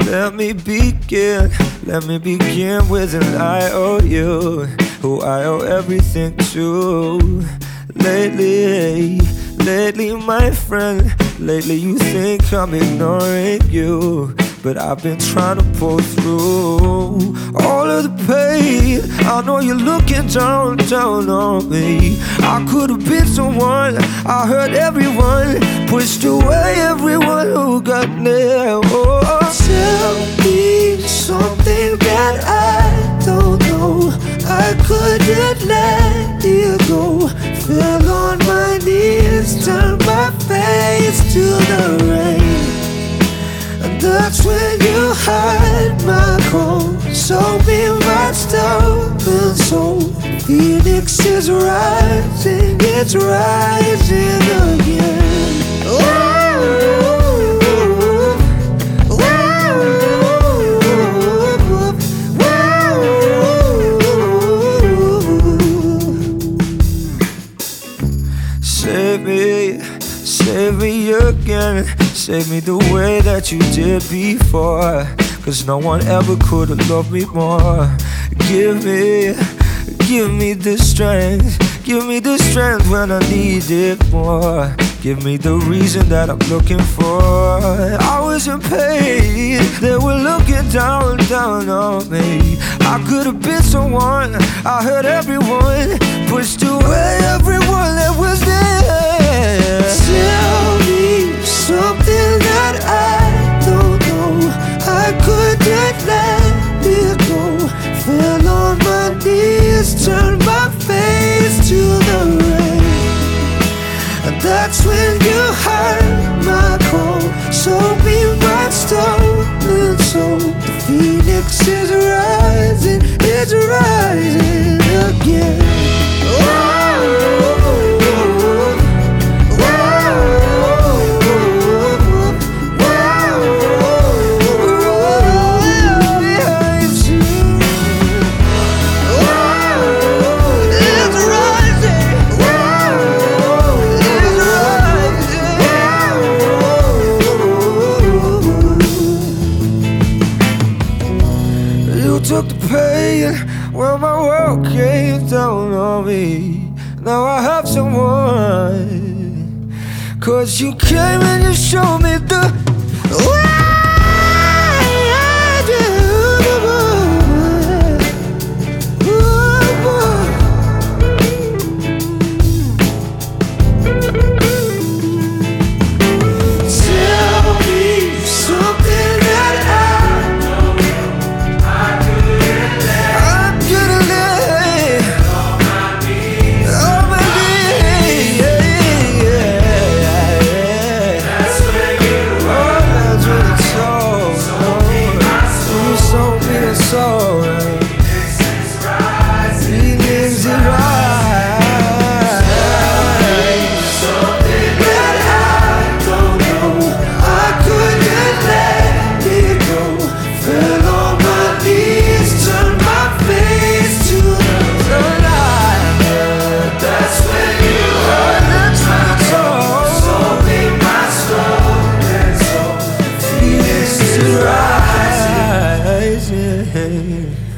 Let me begin with an I owe you, who I owe everything to. Lately, my friend, lately you think I'm ignoring you, but I've been trying to pull through all of the pain. I know you're looking down on me. I could have been someone, I hurt everyone, pushed away everyone who got near. Oh, tell me something that I don't know. I couldn't let you go. Fell on my knees, turned my face to the rain, and that's when you hide my cold. So be my stubborn soul. Phoenix is rising, it's rising again. Save me again. Save me the way that you did before, 'cause no one ever could have loved me more. Give me the strength. Give me the strength when I need it more. Give me the reason that I'm looking for. I was in pain, they were looking down on me. I could have been someone, I hurt everyone, pushed away everyone that was there. Tell me something that I don't know. I couldn't let it go. Fell on my knees, turned my face to the rain, and that's when you hurt my cold. So be my stolen soul. The phoenix is rising, it's rising again. Took the pain when my world came down on me. Now I have someone, 'cause you came and you showed me the way I do. Tell me something that rising.